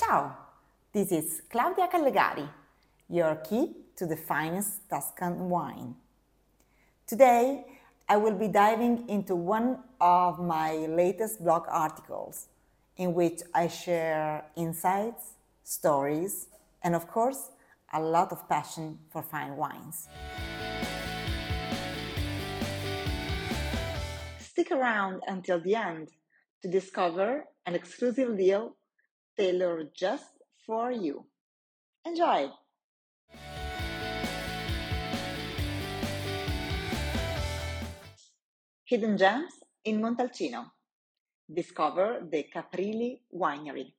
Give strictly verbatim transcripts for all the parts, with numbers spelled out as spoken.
Ciao, this is Claudia Callegari, your key to the finest Tuscan wine. Today, I will be diving into one of my latest blog articles in which I share insights, stories, and of course, a lot of passion for fine wines. Stick around until the end to discover an exclusive deal tailored just for you. Enjoy! Hidden gems in Montalcino. Discover the Caprilli Winery.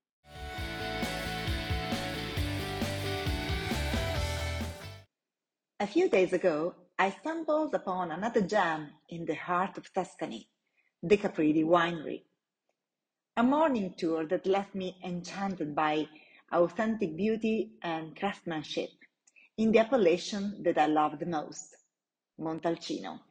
A few days ago, I stumbled upon another gem in the heart of Tuscany, the Caprilli Winery. A morning tour that left me enchanted by authentic beauty and craftsmanship in the appellation that I love the most, Montalcino.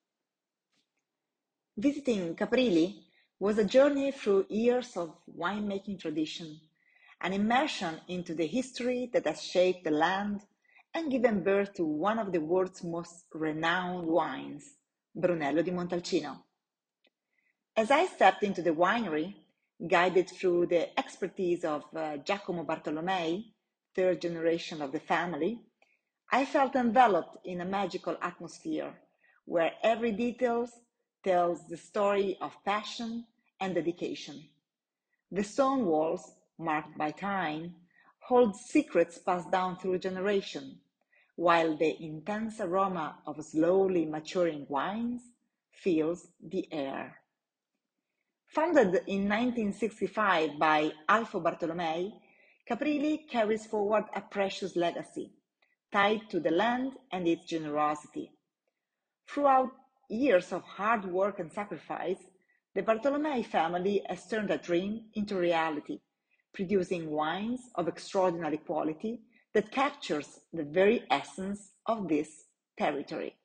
Visiting Caprilli was a journey through years of winemaking tradition, an immersion into the history that has shaped the land and given birth to one of the world's most renowned wines, Brunello di Montalcino. As I stepped into the winery, guided through the expertise of uh, Giacomo Bartolomei, third generation of the family, I felt enveloped in a magical atmosphere where every detail tells the story of passion and dedication. The stone walls, marked by time, hold secrets passed down through generations, while the intense aroma of slowly maturing wines fills the air. Founded in nineteen sixty-five by Alfio Bartolomei, Caprilli carries forward a precious legacy tied to the land and its generosity. Throughout years of hard work and sacrifice, the Bartolomei family has turned a dream into reality, producing wines of extraordinary quality that captures the very essence of this territory.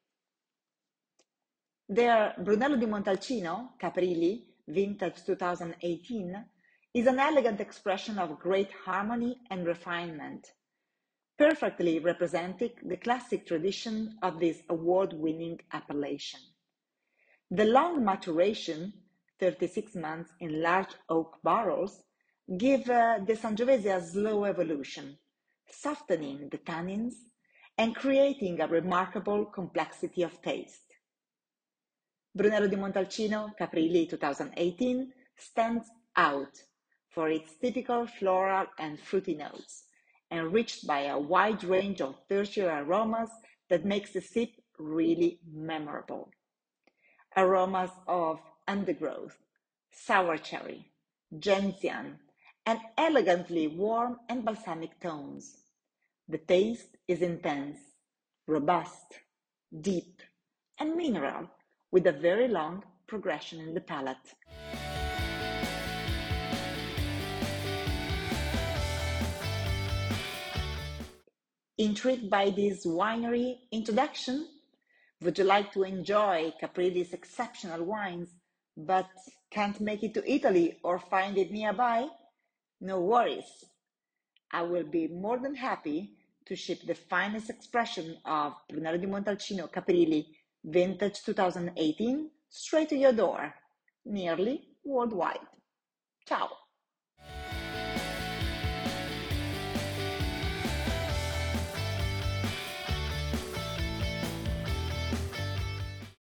Their Brunello di Montalcino, Caprilli, Vintage twenty eighteen, is an elegant expression of great harmony and refinement, perfectly representing the classic tradition of this award-winning appellation. The long maturation, thirty-six months in large oak barrels, give uh, the Sangiovese a slow evolution, softening the tannins and creating a remarkable complexity of taste. Brunello di Montalcino Caprilli twenty eighteen stands out for its typical floral and fruity notes, enriched by a wide range of tertiary aromas that makes the sip really memorable. Aromas of undergrowth, sour cherry, gentian, and elegantly warm and balsamic tones. The taste is intense, robust, deep, and mineral, with a very long progression in the palate. Intrigued by this winery introduction? Would you like to enjoy Caprilli's exceptional wines, but can't make it to Italy or find it nearby? No worries. I will be more than happy to ship the finest expression of Brunello di Montalcino Caprilli Vintage twenty eighteen straight to your door, nearly worldwide. Ciao!